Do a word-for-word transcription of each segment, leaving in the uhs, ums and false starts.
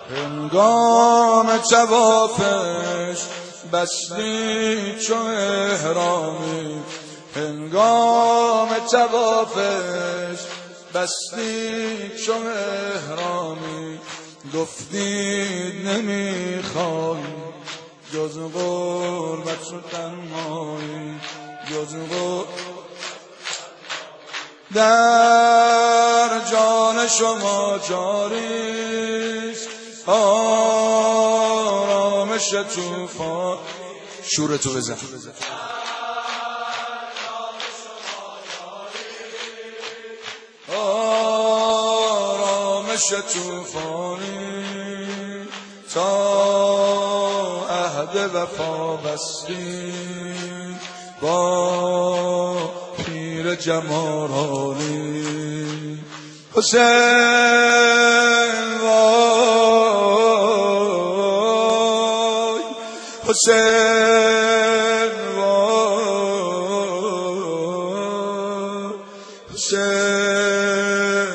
هنگام طوافش بستی چو احرامی، هنگام طوافش بستی چو احرامی. گفتید نمیخوای جز غربت و تنهایی، جز غربت در جان شما جاریست آرامش طوفان. شورتو بزن. آرامش طوفانی تا عهد وفا بستی با پیر جمالی. حسین وای، حسین وای، حسین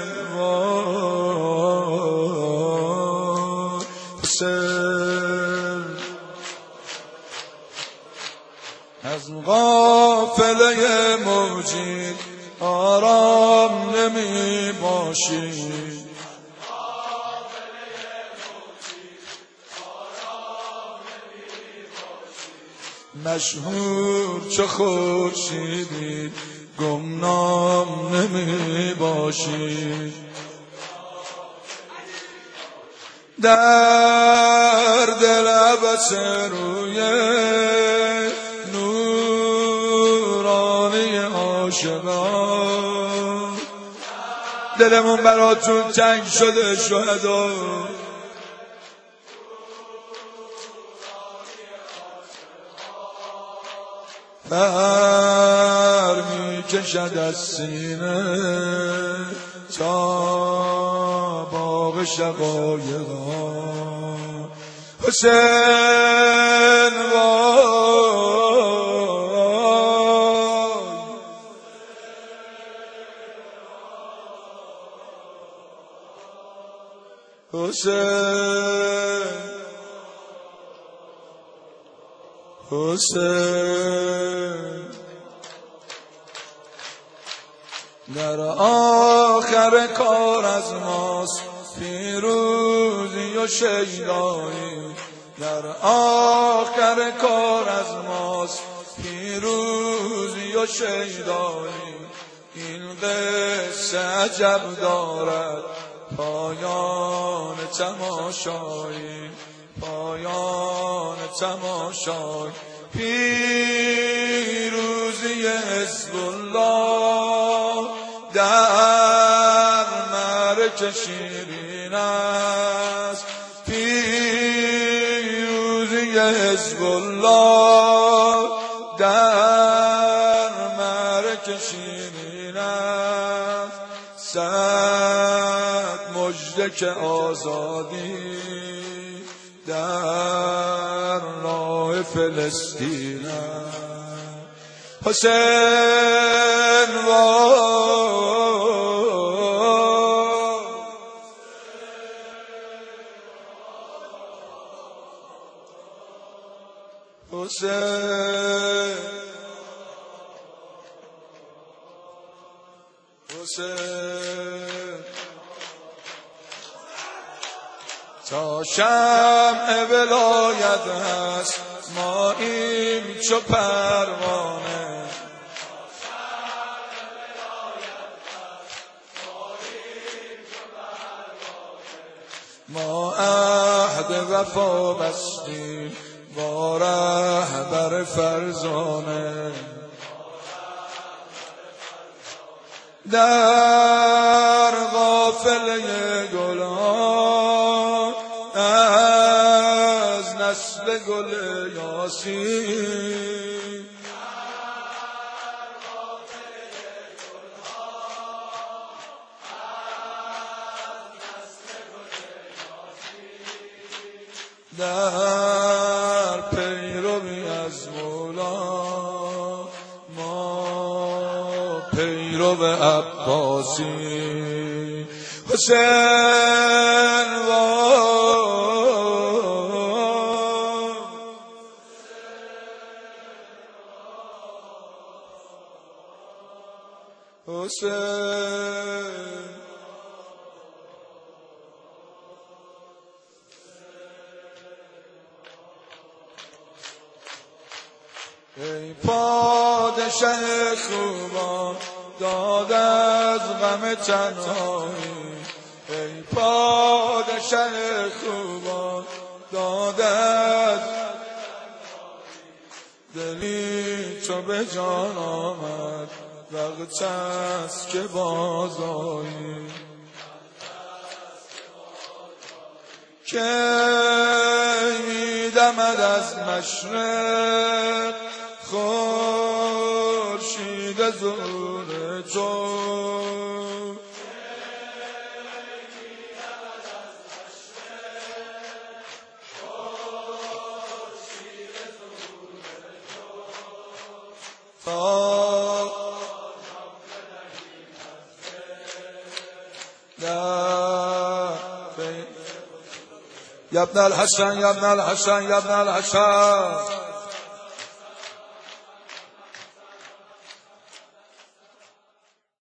وای، حسین. از قافله موجی آرام نمی باشی، مشهور چو خورشیدی گمنام نمی باشی. در دل عبس روی نورانی عاشقان دلمون براتون تنگ شده شهدا. پر می کشد از سینه تا باغ شقایقان. حسین وای، حسین، حسین. در آخر کار از ماست پیروزی و شیدایی، در آخر کار از ماست پیروزی و شیدایی. این قصه عجب دارد پایان تماشایی، پایان تماشایی. پیروزی حزب الله در معرکه شیرین است، پیروزی حزب الله در معرکه شیرین است. صد مژده که آزادی در راه فلسطین است. حسین وای، حسین، حسین. تا شمع ولایت هست ماییم چو پروانه، ما عهد وفا بستیم با رهبر فرزانه. در قافله گلان از نسل گل یاسین، در پیروی از مولا ما پیرو عباسی. حسین ای پادشه خوبان داد از غم تنهایی، ای پادشه خوبان داد از دلی چو به جان آمد وقت است که بازایی، که میدمد از مشرق خورشید ظهور تو، یا ابن الحسن یا ابن الحسن یا ابن الحسن